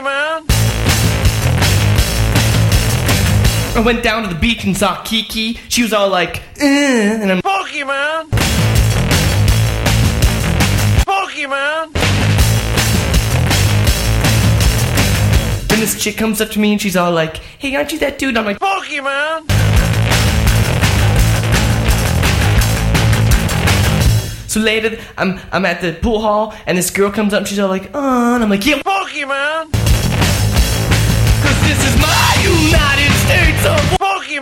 Pokemon! I went down to the beach and saw Kiki. She was all like, and I'm Pokemon! Pokemon! Then this chick comes up to me and she's all like, hey, aren't you that dude? I'm like, Pokemon! So later, I'm at the pool hall and this girl comes up and she's all like, and I'm like, yeah, Pokemon! cause this is my United States of Pokemon!